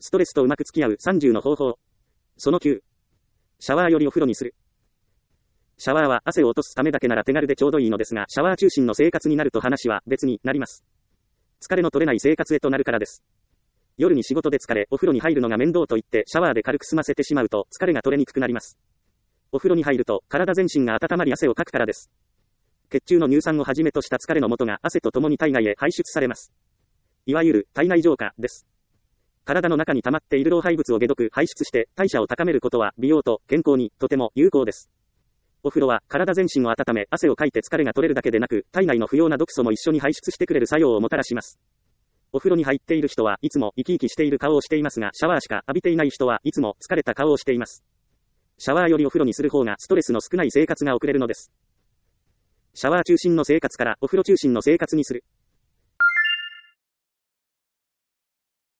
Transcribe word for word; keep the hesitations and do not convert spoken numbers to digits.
ストレスとうまく付き合うさんじゅうの方法。そのきゅう。シャワーよりお風呂にする。シャワーは汗を落とすためだけなら手軽でちょうどいいのですが、シャワー中心の生活になると話は別になります。疲れの取れない生活へとなるからです。夜に仕事で疲れ、お風呂に入るのが面倒と言ってシャワーで軽く済ませてしまうと疲れが取れにくくなります。お風呂に入ると体全身が温まり汗をかくからです。血中の乳酸をはじめとした疲れの元が汗とともに体外へ排出されます。いわゆる体内浄化です。体の中に溜まっている老廃物を解毒排出して代謝を高めることは美容と健康にとても有効です。お風呂は体全身を温め汗をかいて疲れが取れるだけでなく体内の不要な毒素も一緒に排出してくれる作用をもたらします。お風呂に入っている人はいつも生き生きしている顔をしていますが、シャワーしか浴びていない人はいつも疲れた顔をしています。シャワーよりお風呂にする方がストレスの少ない生活が送れるのです。シャワー中心の生活からお風呂中心の生活にする。